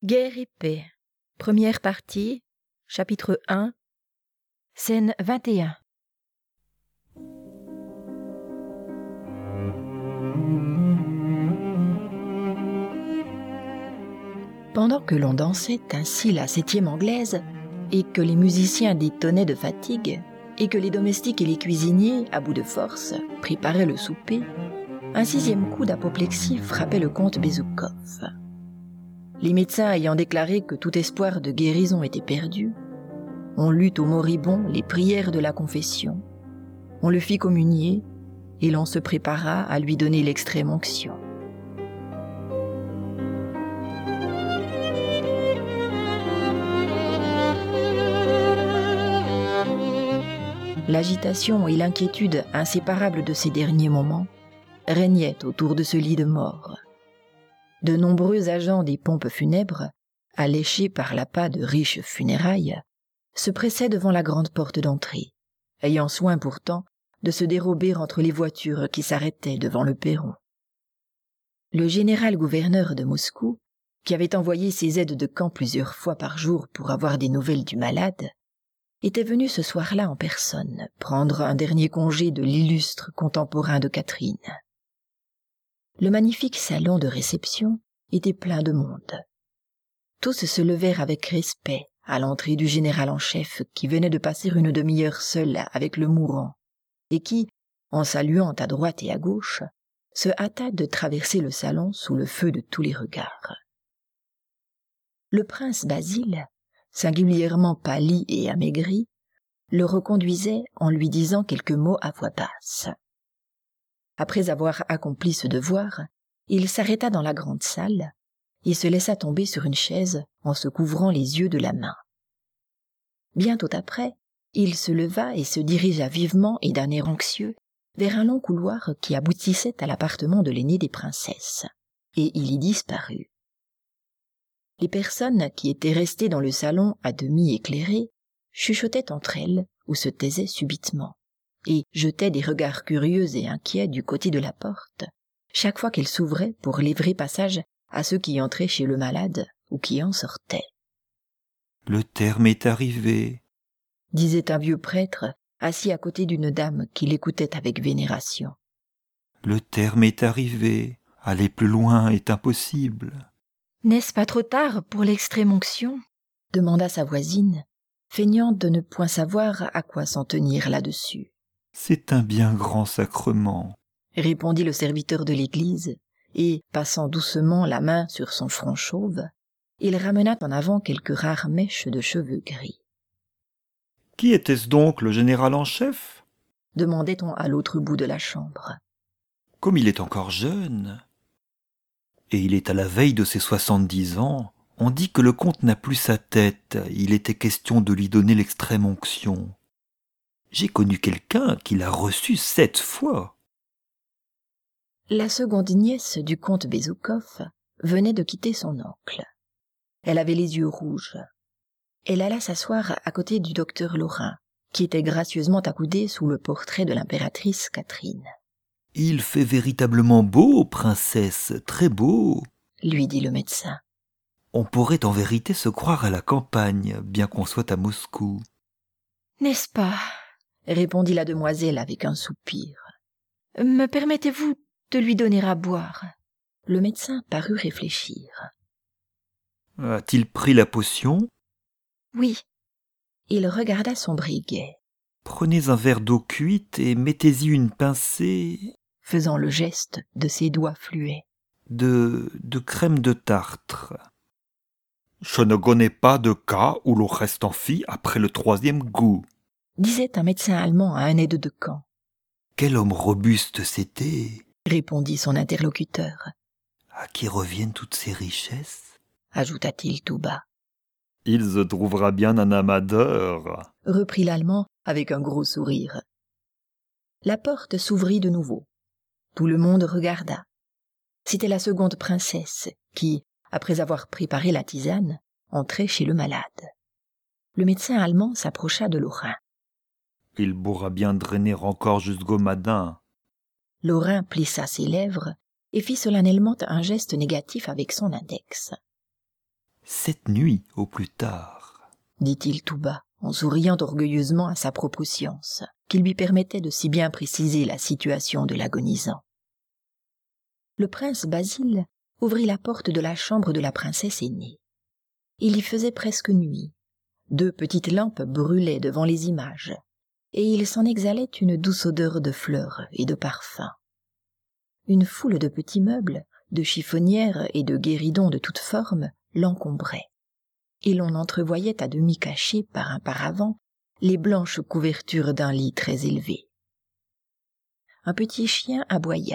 Guerre et paix. Première partie, chapitre 1, scène 21. Pendant que l'on dansait ainsi la 7e anglaise, et que les musiciens détonnaient de fatigue, et que les domestiques et les cuisiniers, à bout de force, préparaient le souper, un 6e coup d'apoplexie frappait le comte Bezoukhov. Les médecins ayant déclaré que tout espoir de guérison était perdu, on lut au moribond les prières de la confession, on le fit communier et l'on se prépara à lui donner l'extrême onction. L'agitation et l'inquiétude inséparables de ces derniers moments régnaient autour de ce lit de mort. De nombreux agents des pompes funèbres, alléchés par l'appât de riches funérailles, se pressaient devant la grande porte d'entrée, ayant soin pourtant de se dérober entre les voitures qui s'arrêtaient devant le perron. Le général-gouverneur de Moscou, qui avait envoyé ses aides de camp plusieurs fois par jour pour avoir des nouvelles du malade, était venu ce soir-là en personne prendre un dernier congé de l'illustre contemporain de Catherine. Le magnifique salon de réception était plein de monde. Tous se levèrent avec respect à l'entrée du général en chef qui venait de passer une demi-heure seul avec le mourant et qui, en saluant à droite et à gauche, se hâta de traverser le salon sous le feu de tous les regards. Le prince Basile, singulièrement pâli et amaigri, le reconduisait en lui disant quelques mots à voix basse. Après avoir accompli ce devoir, il s'arrêta dans la grande salle et se laissa tomber sur une chaise en se couvrant les yeux de la main. Bientôt après, il se leva et se dirigea vivement et d'un air anxieux vers un long couloir qui aboutissait à l'appartement de l'aînée des princesses, et il y disparut. Les personnes qui étaient restées dans le salon à demi éclairé chuchotaient entre elles ou se taisaient subitement, et jetaient des regards curieux et inquiets du côté de la porte, chaque fois qu'elle s'ouvrait pour livrer passage à ceux qui entraient chez le malade ou qui en sortaient. « Le terme est arrivé », disait un vieux prêtre, assis à côté d'une dame qui l'écoutait avec vénération. « Le terme est arrivé, aller plus loin est impossible. » « N'est-ce pas trop tard pour l'extrême onction ?» demanda sa voisine, feignant de ne point savoir à quoi s'en tenir là-dessus. « C'est un bien grand sacrement, » répondit le serviteur de l'église, et, passant doucement la main sur son front chauve, il ramena en avant quelques rares mèches de cheveux gris. « Qui était-ce donc, le général en chef ?» demandait-on à l'autre bout de la chambre. « Comme il est encore jeune, et il est à la veille de ses 70 ans, on dit que le comte n'a plus sa tête, il était question de lui donner l'extrême onction. J'ai connu quelqu'un qui l'a reçu 7 fois. » La seconde nièce du comte Bezoukhov venait de quitter son oncle. Elle avait les yeux rouges. Elle alla s'asseoir à côté du docteur Lorrain, qui était gracieusement accoudé sous le portrait de l'impératrice Catherine. « Il fait véritablement beau, princesse, très beau, » lui dit le médecin. « On pourrait en vérité se croire à la campagne, bien qu'on soit à Moscou. » « N'est-ce pas ?» répondit la demoiselle avec un soupir. « Me permettez-vous de lui donner à boire ?» Le médecin parut réfléchir. « A-t-il pris la potion ?»« Oui. » Il regarda son briguet. « Prenez un verre d'eau cuite et mettez-y une pincée... » faisant le geste de ses doigts fluets. « de crème de tartre. » « Je ne connais pas de cas où l'on reste en fille après le 3e goût. » disait un médecin allemand à un aide de camp. « Quel homme robuste c'était !» répondit son interlocuteur. « À qui reviennent toutes ces richesses ?» ajouta-t-il tout bas. « Il se trouvera bien un amadeur !» reprit l'Allemand avec un gros sourire. La porte s'ouvrit de nouveau. Tout le monde regarda. C'était la seconde princesse qui, après avoir préparé la tisane, entrait chez le malade. Le médecin allemand s'approcha de Lorrain. « Il pourra bien drainer encore jusqu'au matin. » Lorrain plissa ses lèvres et fit solennellement un geste négatif avec son index. Cette nuit au plus tard. Dit-il tout bas, en souriant orgueilleusement à sa propre science, qui lui permettait de si bien préciser la situation de l'agonisant. Le prince Basile ouvrit la porte de la chambre de la princesse aînée. Il y faisait presque nuit. 2 petites lampes brûlaient devant les images, et il s'en exhalait une douce odeur de fleurs et de parfums. Une foule de petits meubles, de chiffonnières et de guéridons de toutes formes l'encombraient, et l'on entrevoyait à demi cachées par un paravent les blanches couvertures d'un lit très élevé. Un petit chien aboya.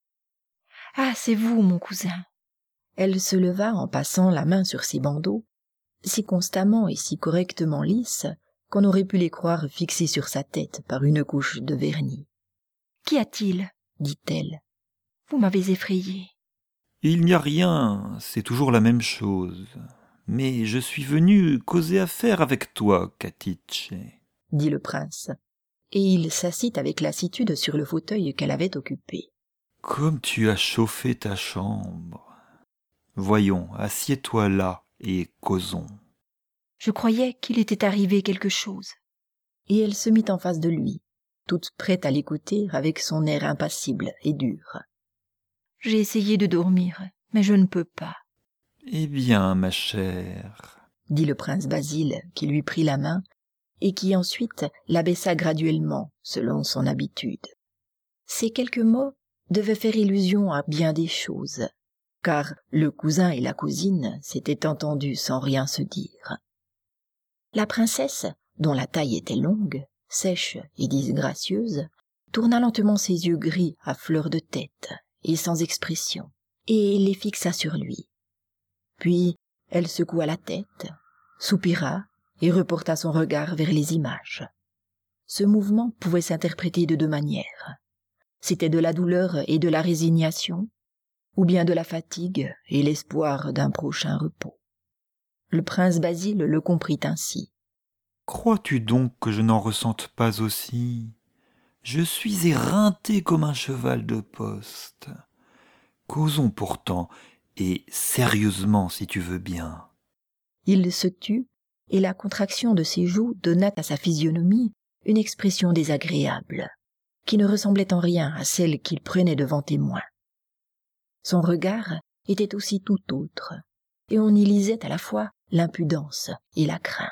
« Ah, c'est vous, mon cousin !» Elle se leva en passant la main sur ses bandeaux, si constamment et si correctement lisses qu'on aurait pu les croire fixés sur sa tête par une couche de vernis. « Qu'y a-t-il » dit-elle. « Vous m'avez effrayée. » « Il n'y a rien, c'est toujours la même chose. Mais je suis venu causer affaire avec toi, Katiche. » dit le prince, et il s'assit avec lassitude sur le fauteuil qu'elle avait occupé. « Comme tu as chauffé ta chambre. Voyons, assieds-toi là et causons. » Je croyais qu'il était arrivé quelque chose. Et elle se mit en face de lui, toute prête à l'écouter avec son air impassible et dur. J'ai essayé de dormir, mais je ne peux pas. Eh bien, ma chère, dit le prince Basile, qui lui prit la main, et qui ensuite l'abaissa graduellement, selon son habitude. Ces quelques mots devaient faire illusion à bien des choses, car le cousin et la cousine s'étaient entendus sans rien se dire. La princesse, dont la taille était longue, sèche et disgracieuse, tourna lentement ses yeux gris à fleur de tête et sans expression, et les fixa sur lui. Puis elle secoua la tête, soupira et reporta son regard vers les images. Ce mouvement pouvait s'interpréter de 2 manières. C'était de la douleur et de la résignation, ou bien de la fatigue et l'espoir d'un prochain repos. Le prince Basile le comprit ainsi. « Crois-tu donc que je n'en ressente pas aussi ? Je suis éreinté comme un cheval de poste. Causons pourtant, et sérieusement si tu veux bien. » Il se tut, et la contraction de ses joues donna à sa physionomie une expression désagréable, qui ne ressemblait en rien à celle qu'il prenait devant témoin. Son regard était aussi tout autre, et on y lisait à la fois l'impudence et la crainte.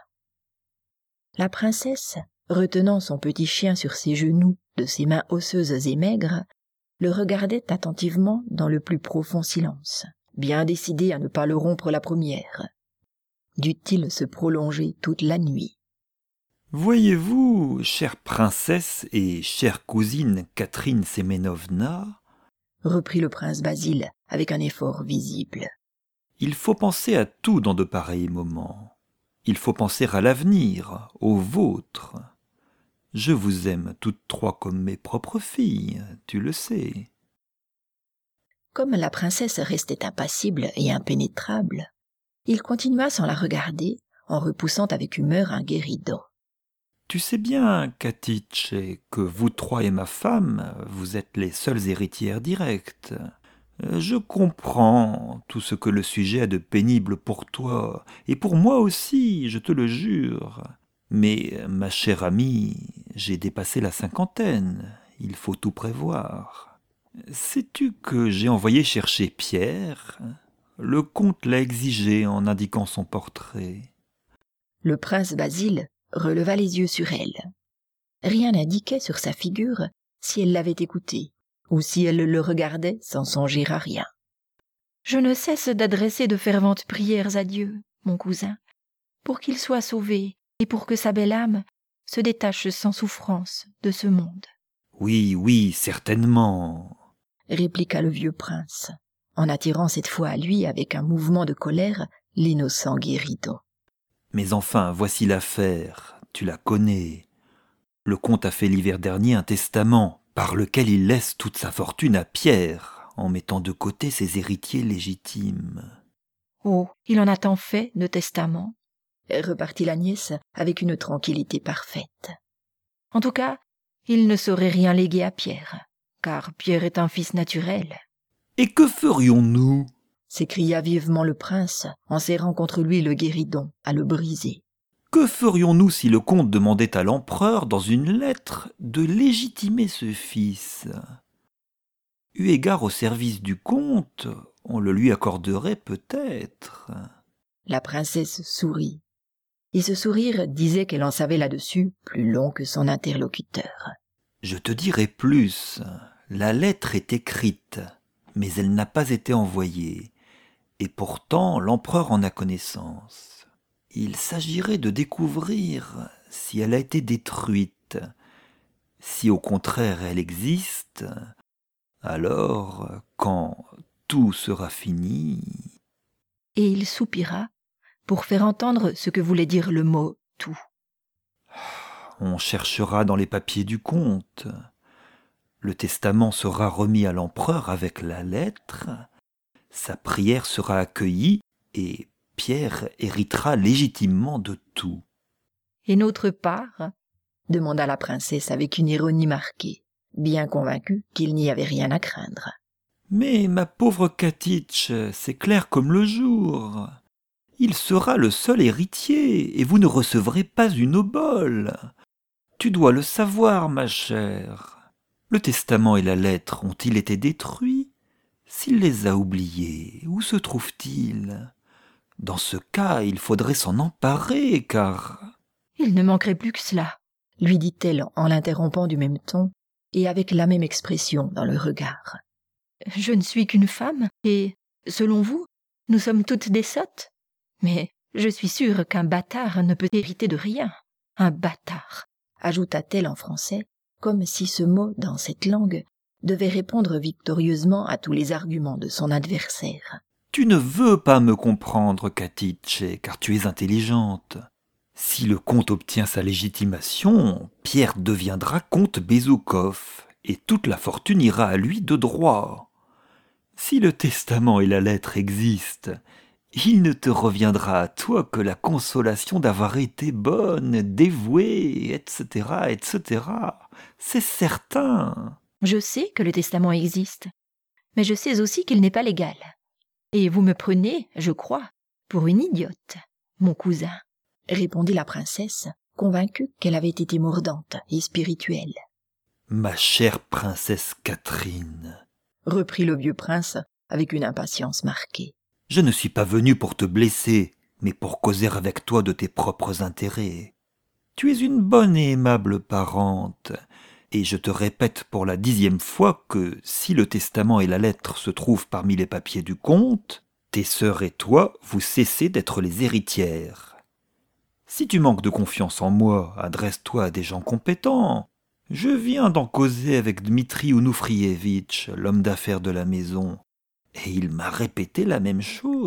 La princesse, retenant son petit chien sur ses genoux de ses mains osseuses et maigres, le regardait attentivement dans le plus profond silence, bien décidée à ne pas le rompre la première. Dut-il se prolonger toute la nuit. « Voyez-vous, chère princesse et chère cousine Catherine Séménovna, reprit le prince Basile avec un effort visible. Il faut penser à tout dans de pareils moments. Il faut penser à l'avenir, au vôtre. Je vous aime toutes 3 comme mes propres filles, tu le sais. » Comme la princesse restait impassible et impénétrable, il continua sans la regarder, en repoussant avec humeur un guéridon. « Tu sais bien, Katiche, que vous 3 et ma femme, vous êtes les seules héritières directes. Je comprends tout ce que le sujet a de pénible pour toi, et pour moi aussi, je te le jure. Mais, ma chère amie, j'ai dépassé la 50aine, il faut tout prévoir. Sais-tu que j'ai envoyé chercher Pierre ? Le comte l'a exigé en indiquant son portrait. » Le prince Basile releva les yeux sur elle. Rien n'indiquait sur sa figure si elle l'avait écouté, ou si elle le regardait sans songer à rien. « Je ne cesse d'adresser de ferventes prières à Dieu, mon cousin, pour qu'il soit sauvé et pour que sa belle âme se détache sans souffrance de ce monde. » « Oui, oui, certainement, » répliqua le vieux prince, en attirant cette fois à lui avec un mouvement de colère l'innocent guéridon. « Mais enfin, voici l'affaire, tu la connais. Le comte a fait l'hiver dernier un testament par lequel il laisse toute sa fortune à Pierre, en mettant de côté ses héritiers légitimes. » « Oh, il en a tant fait, de testament !» repartit la nièce avec une tranquillité parfaite. « En tout cas, il ne saurait rien léguer à Pierre, car Pierre est un fils naturel. » « Et que ferions-nous ? » s'écria vivement le prince en serrant contre lui le guéridon à le briser. Que ferions-nous si le comte demandait à l'empereur, dans une lettre, de légitimer ce fils ? Eu égard au service du comte, on le lui accorderait peut-être. La princesse sourit, et ce sourire disait qu'elle en savait là-dessus plus long que son interlocuteur. Je te dirai plus, la lettre est écrite, mais elle n'a pas été envoyée, et pourtant l'empereur en a connaissance. Il s'agirait de découvrir si elle a été détruite. Si au contraire elle existe, alors, quand tout sera fini... Et il soupira pour faire entendre ce que voulait dire le mot « tout ». On cherchera dans les papiers du comte. Le testament sera remis à l'empereur avec la lettre. Sa prière sera accueillie et Pierre héritera légitimement de tout. « Et notre part ?» demanda la princesse avec une ironie marquée, bien convaincue qu'il n'y avait rien à craindre. « Mais ma pauvre Katitch, c'est clair comme le jour. Il sera le seul héritier et vous ne recevrez pas une obole. Tu dois le savoir, ma chère. Le testament et la lettre ont-ils été détruits ? S'il les a oubliés, où se trouvent-ils ? Dans ce cas, il faudrait s'en emparer, car... » « Il ne manquerait plus que cela, » lui dit-elle en l'interrompant du même ton et avec la même expression dans le regard. « Je ne suis qu'une femme, et, selon vous, nous sommes toutes des sottes. Mais je suis sûre qu'un bâtard ne peut hériter de rien. Un bâtard, » ajouta-t-elle en français, comme si ce mot, dans cette langue, devait répondre victorieusement à tous les arguments de son adversaire. « Tu ne veux pas me comprendre, Katitch, car tu es intelligente. Si le comte obtient sa légitimation, Pierre deviendra comte Bezoukov, et toute la fortune ira à lui de droit. Si le testament et la lettre existent, il ne te reviendra à toi que la consolation d'avoir été bonne, dévouée, etc., etc. C'est certain. » « Je sais que le testament existe, mais je sais aussi qu'il n'est pas légal. Et vous me prenez, je crois, pour une idiote, mon cousin, » répondit la princesse, convaincue qu'elle avait été mordante et spirituelle. « Ma chère princesse Catherine, » reprit le vieux prince avec une impatience marquée. « je ne suis pas venu pour te blesser, mais pour causer avec toi de tes propres intérêts. Tu es une bonne et aimable parente, et je te répète pour la 10e fois que si le testament et la lettre se trouvent parmi les papiers du comte, tes sœurs et toi, vous cessez d'être les héritières. Si tu manques de confiance en moi, adresse-toi à des gens compétents. Je viens d'en causer avec Dmitri Ounoufrievitch, l'homme d'affaires de la maison, et il m'a répété la même chose. »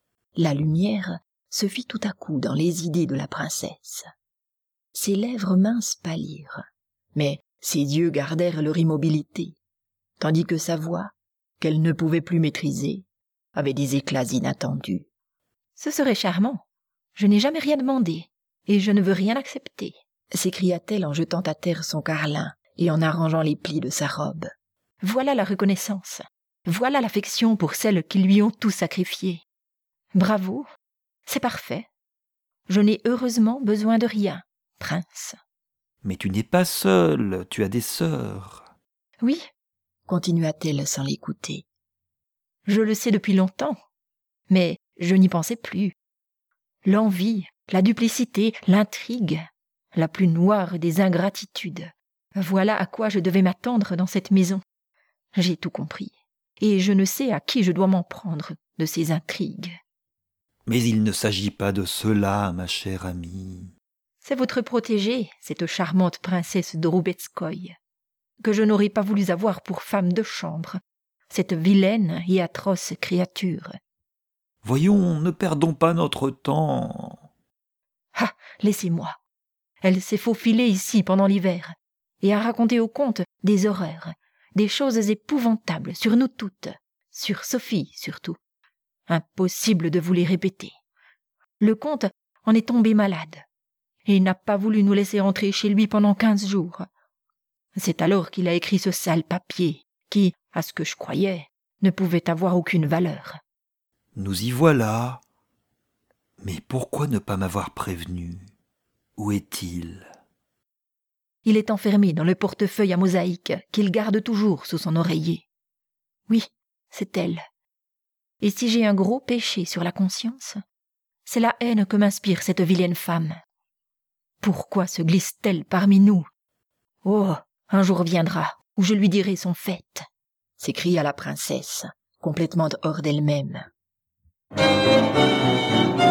La lumière se fit tout à coup dans les idées de la princesse. Ses lèvres minces pâlirent, mais ses yeux gardèrent leur immobilité, tandis que sa voix, qu'elle ne pouvait plus maîtriser, avait des éclats inattendus. « Ce serait charmant. Je n'ai jamais rien demandé, et je ne veux rien accepter, » s'écria-t-elle en jetant à terre son carlin et en arrangeant les plis de sa robe. « Voilà la reconnaissance, voilà l'affection pour celles qui lui ont tout sacrifié. Bravo, c'est parfait. Je n'ai heureusement besoin de rien, prince. » « Mais tu n'es pas seule, tu as des sœurs. » »« Oui, » continua-t-elle sans l'écouter. « Je le sais depuis longtemps, mais je n'y pensais plus. L'envie, la duplicité, l'intrigue, la plus noire des ingratitudes. Voilà à quoi je devais m'attendre dans cette maison. J'ai tout compris, et je ne sais à qui je dois m'en prendre de ces intrigues. » »« Mais il ne s'agit pas de cela, ma chère amie. » »« C'est votre protégée, cette charmante princesse Drubetskoï, que je n'aurais pas voulu avoir pour femme de chambre, cette vilaine et atroce créature. » »« Voyons, ne perdons pas notre temps. » »« Ah, laissez-moi. Elle s'est faufilée ici pendant l'hiver, et a raconté au comte des horreurs, des choses épouvantables sur nous toutes, sur Sophie surtout. Impossible de vous les répéter. Le comte en est tombé malade, et il n'a pas voulu nous laisser entrer chez lui pendant 15 jours. C'est alors qu'il a écrit ce sale papier, qui, à ce que je croyais, ne pouvait avoir aucune valeur. Nous y voilà. Mais pourquoi ne pas m'avoir prévenu? Où est-il? Il est enfermé dans le portefeuille à mosaïque qu'il garde toujours sous son oreiller. Oui, c'est elle. Et si j'ai un gros péché sur la conscience, c'est la haine que m'inspire cette vilaine femme. Pourquoi se glisse-t-elle parmi nous? Oh, un jour viendra où je lui dirai son fait, s'écria la princesse, complètement hors d'elle-même.